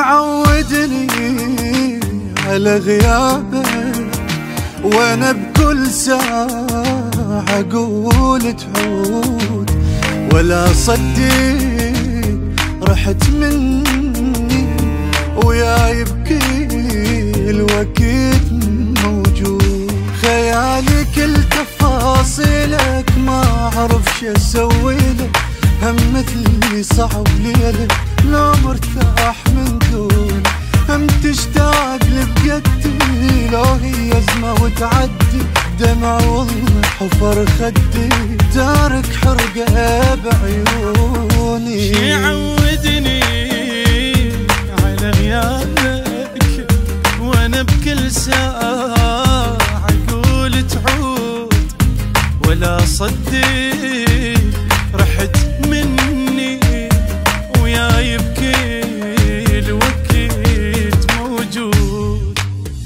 معودني على غيابك، وانا بكل ساعة اقول تعود، ولا صدق رحت مني ويا يبكي الوقت موجود. خيالي كل تفاصيلك ما اعرف شو اسوي لك، هم مثلي صعب ليلك لو مرتاح من دون، هم تشتاق لبقتي لو هي ازمة وتعدي، دمع والله حفر خدي تارك حرقة بعيوني. شي عودني على غيابك، وانا بكل ساعة اقول تعود، ولا صدق رحت مني ويا يبكي الوقت موجود.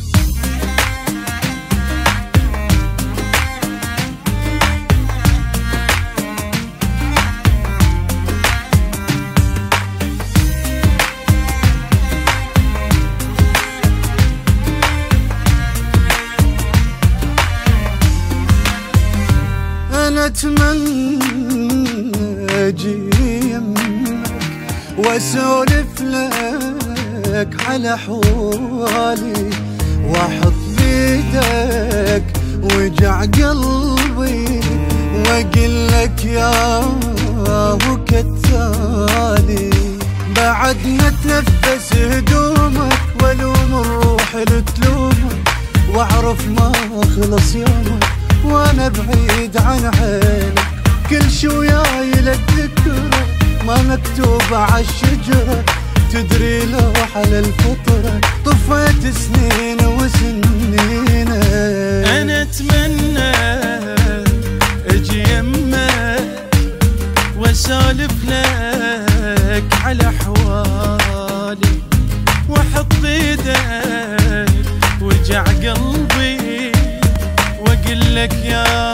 أنا أتمنى أجي يمك وأسولف لك على حوالي، وأحط بيدك وجع قلبي وأقول لك يا وكالتالي، بعد نتنفس هدومك والوم الروح لتلومك، وأعرف ما خلص يومك وانا بعيد عن عينك، كل شوياي لك ذكرى ما مكتوبة عالشجرة، تدري لو على الفطرة طفيت سنين وسنين. انا اتمنى اجي يمك واسولف لك على حوالي، واحط بيدك وجع قلبي واقول لك يا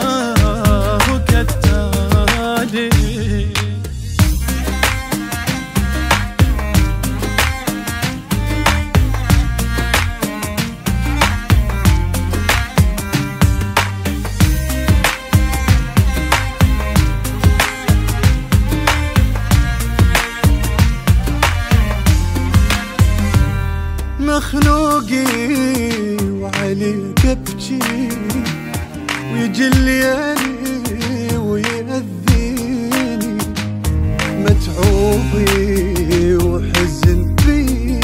وكالتالي. مخلوقي وعليك ابكي، ويجي الليالي ويأذيني، متعوبي وحزن بي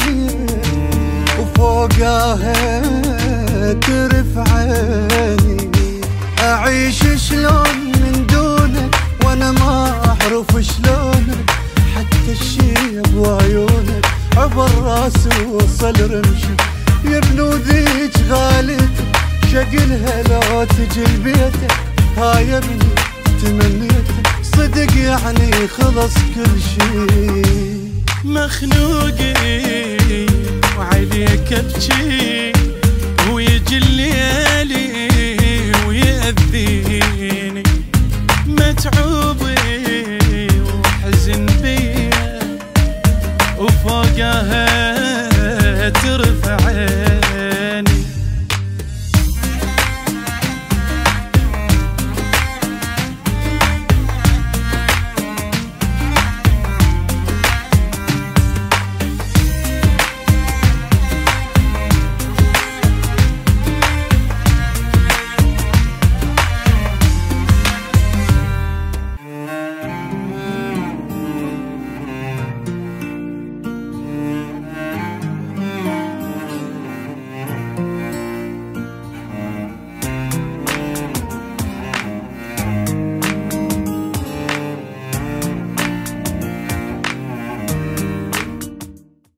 وفوقها ترف عيني، أعيش شلون من دونك وانا ما اعرف شلونك، حتى الشيب وعيونك عبر راسي وصل رمشي، يا بنوذيك غالتك شقلها لو تجي لبيتك، هاي يا ابني تمنيتك صدق يعني خلص كل شي. مخنوقي وعليك ابكي، ويجي الليالي ويأذيني، متعوبي